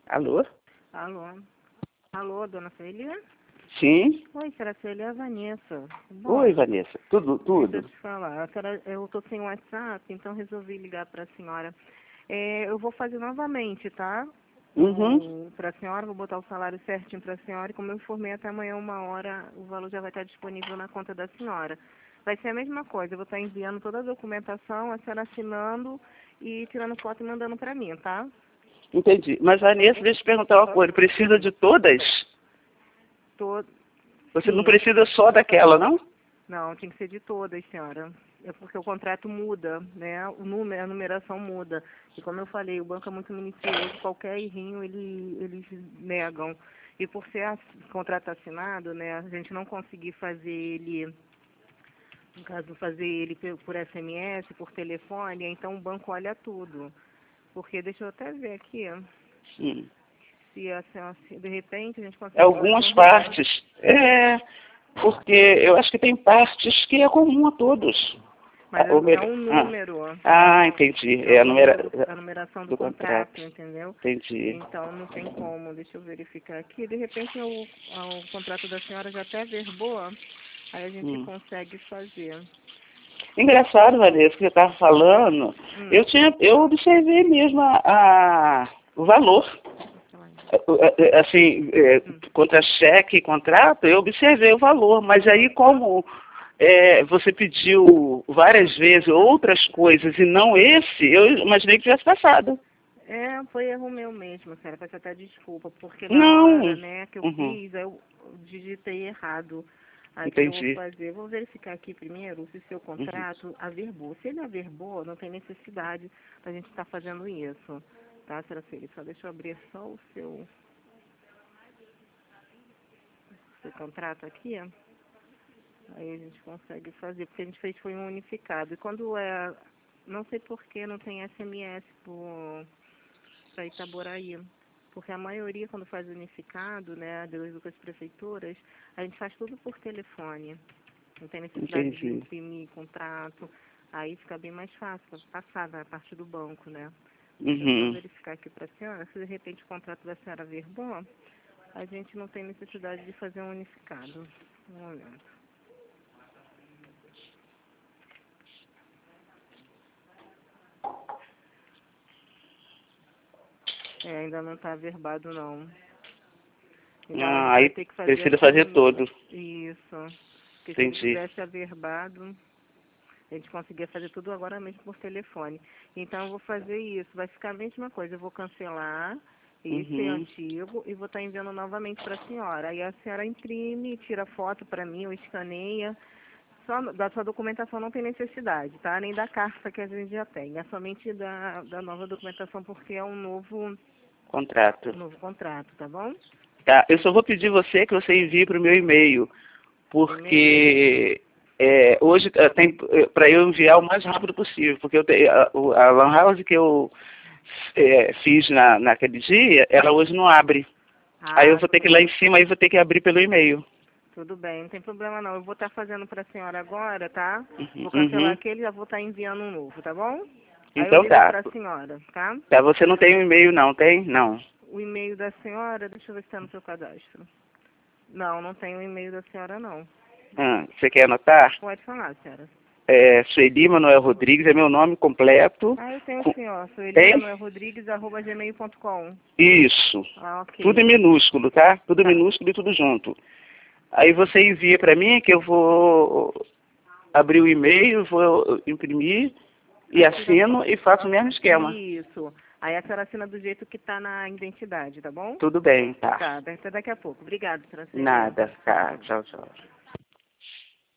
Alô? Alô? Alô, dona Célia? Sim? Oi, senhora Célia, é a Vanessa. Oi, Bom, Vanessa. Tudo? deixa eu te falar. Eu estou sem WhatsApp, então resolvi ligar para a senhora. Eu vou fazer novamente, tá? Uhum. Para a senhora, vou botar o salário certinho para a senhora e como eu informei até amanhã 1 hora, o valor já vai estar disponível na conta da senhora. Vai ser a mesma coisa, eu vou estar enviando toda a documentação, a senhora assinando e tirando foto e mandando para mim, tá? Entendi. Mas, Vanessa, deixa eu te perguntar uma coisa. Precisa de todas? Tô, Você não sim, precisa só daquela, não? não, tem que ser de todas, senhora. É porque o contrato muda, né? O número, a numeração muda. E como eu falei, o banco é muito minucioso, qualquer errinho eles negam. E por ser contrato assinado, né, a gente não conseguir fazer ele, no caso, fazer ele por SMS, por telefone, então o banco olha tudo. Porque, deixa eu até ver aqui, Hum. se de repente a gente É consegue fazer algumas um registro. partes. Porque eu acho que tem partes que é comum a todos. Mas Ou é melhor, um número, entendi. é É o a, número a numeração do do contrato. contrato, entendeu? Entendi. Então não tem como, deixa eu verificar aqui. De repente o contrato da senhora já até verbou, aí a gente Hum. consegue fazer. Engraçado, Vanessa, que você estava falando. Hum, Eu observei mesmo o valor. deixa eu ver. Assim, Hum. contra cheque e contrato, eu observei o valor, mas aí como você pediu várias vezes outras coisas e não esse, eu imaginei que tivesse passado. Foi erro meu mesmo, sério, peço até desculpa, porque na hora, Não. né, que eu Uhum. fiz, eu digitei errado. Aí o que eu vou Entendi. fazer? Vou verificar aqui primeiro se seu Uhum. contrato averbou. Se ele averbou, não tem necessidade da gente estar fazendo isso. Tá, senhora Feliz? Só deixa eu abrir só o seu contrato aqui, ó. Aí a gente consegue fazer, porque a gente fez foi um unificado. E quando não sei por que não tem SMS para Itaboraí. Porque a maioria, quando faz unificado, né, das outras prefeituras, a gente faz tudo por telefone. Não tem necessidade de Entendi. imprimir contrato. Aí fica bem mais fácil passar da parte do banco, né? Deixa eu só Uhum. verificar aqui para a senhora. Se de repente o contrato da senhora vir bom, a gente não tem necessidade de fazer um unificado. Um momento. Ainda não está averbado, não. Então a gente vai Aí ter que fazer precisa fazer assim. todo. Isso. Porque se ele Entendi. tivesse averbado, a gente conseguia fazer tudo agora mesmo por telefone. Então eu vou fazer isso. Vai ficar a mesma coisa. Eu vou cancelar esse Uhum. antigo e vou estar enviando novamente para a senhora. Aí a senhora imprime, tira foto para mim, ou escaneia. Só da sua documentação não tem necessidade, tá? Nem da carta que a gente já tem. É somente da nova documentação porque é um Contrato. novo contrato, tá bom? Tá, eu só vou pedir que você envie para o meu e-mail, E-mail. porque hoje tem para eu enviar o mais rápido possível, porque a Lan House que eu fiz naquele dia, ela hoje não abre. Aí eu vou ter que ir lá em cima e vou ter que abrir pelo e-mail. Tudo bem, não tem problema não. Eu vou estar fazendo para a senhora agora, tá? Uhum, Vou cancelar uhum. aquele e já vou estar enviando um novo, tá bom? Aí eu Então ligo tá. para a senhora, tá? Tá, você não tem o e-mail não, tem? Não. O e-mail da senhora, deixa eu ver se está no seu cadastro. Não, não tem o e-mail da senhora não. Você quer anotar? Pode falar, senhora. Sueli Manuel Rodrigues, é meu nome completo. Eu tenho sim, ó. Tem? suelimanuelrodrigues@gmail.com. Isso. Tudo em Ok. minúsculo, tá? Tudo Tá. minúsculo e tudo junto. Aí você envia para mim que eu vou abrir o e-mail, vou imprimir e Aí tira assino foto. e faço o mesmo esquema. Isso. Aí a senhora assina do jeito que tá na identidade, tá bom? Tudo bem, tá. Tá, até daqui a pouco. Obrigada, senhora Celia. Nada, Tchau, tá. tchau. Tchau, tchau.